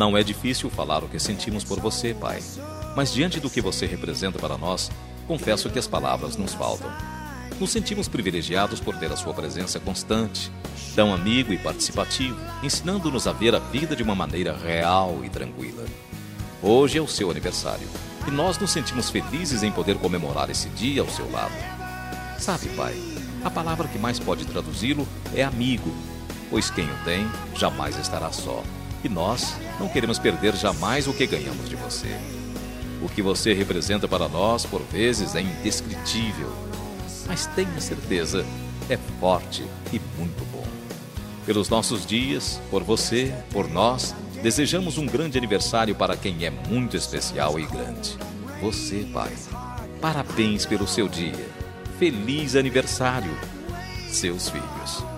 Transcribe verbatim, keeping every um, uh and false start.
Não é difícil falar o que sentimos por você, Pai. Mas diante do que você representa para nós, confesso que as palavras nos faltam. Nos sentimos privilegiados por ter a sua presença constante, tão amigo e participativo, ensinando-nos a ver a vida de uma maneira real e tranquila. Hoje é o seu aniversário e nós nos sentimos felizes em poder comemorar esse dia ao seu lado. Sabe, Pai, a palavra que mais pode traduzi-lo é amigo, pois quem o tem jamais estará só. E nós não queremos perder jamais o que ganhamos de você. O que você representa para nós, por vezes, é indescritível, mas tenha certeza, é forte e muito bom. Pelos nossos dias, por você, por nós, desejamos um grande aniversário para quem é muito especial e grande. Você, Pai. Parabéns pelo seu dia. Feliz aniversário. Seus filhos.